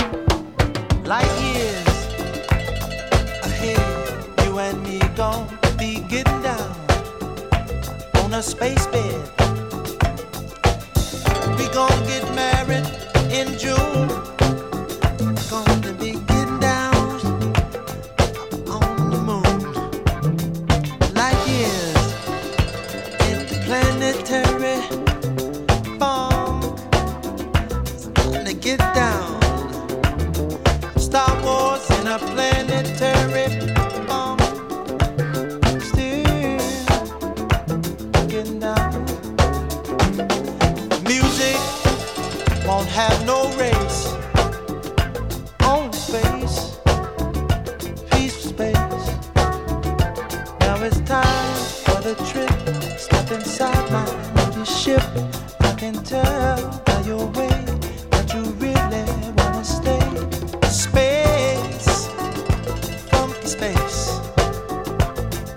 Light years ahead, you and me gon' be getting down on a space bed. We gon' get married in June. Gonna be getting down on the moon. Light years interplanetary funk. It's time to get down. Star Wars in a planetary bomb. Still getting down. Music won't have no race. On space, peace for space. Now it's time for the trip. Step inside my little ship. I can tell by your way that you really wanna stay. Space, funky space.